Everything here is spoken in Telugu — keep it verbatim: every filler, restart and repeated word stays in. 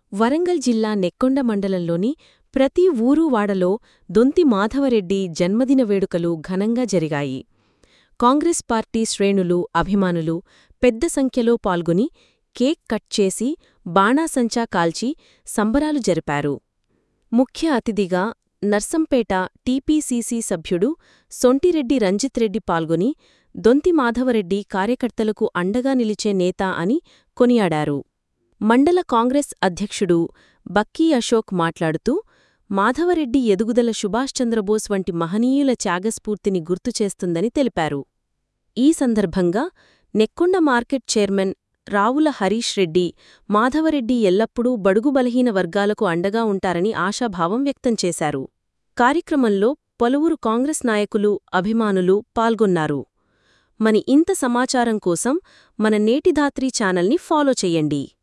వరంగల్ జిల్లా నెక్కొండ మండలంలోని ప్రతి ఊరు వాడలో దొంతి మాధవరెడ్డి జన్మదిన వేడుకలు ఘనంగా జరిగాయి. కాంగ్రెస్ పార్టీ శ్రేణులు, అభిమానులు పెద్ద సంఖ్యలో పాల్గొని కేక్ కట్ చేసి, బాణాసంచా కాల్చి సంబరాలు జరిపారు. ముఖ్య అతిథిగా నర్సంపేట టీపీసీసీ సభ్యుడు సొంటిరెడ్డి రంజిత్ రెడ్డి పాల్గొని దొంతి మాధవరెడ్డి కార్యకర్తలకు అండగా నిలిచే నేత అని కొనియాడారు. మండల కాంగ్రెస్ అధ్యక్షుడు బక్కీ అశోక్ మాట్లాడుతూ, మాధవరెడ్డి ఎదుగుదల సుభాష్ చంద్రబోస్ వంటి మహనీయుల త్యాగస్ఫూర్తిని గుర్తుచేస్తుందని తెలిపారు. ఈ సందర్భంగా నెక్కొండ మార్కెట్ చైర్మన్ రావుల హరీష్ రెడ్డి, మాధవరెడ్డి ఎల్లప్పుడూ బడుగు బలహీన వర్గాలకు అండగా ఉంటారని ఆశాభావం వ్యక్తం చేశారు. కార్యక్రమంలో పలువురు కాంగ్రెస్ నాయకులు, అభిమానులు పాల్గొన్నారు. మని ఇంత సమాచారం కోసం మన నేటిధాత్రి ఛానల్ని ఫాలో చెయ్యండి.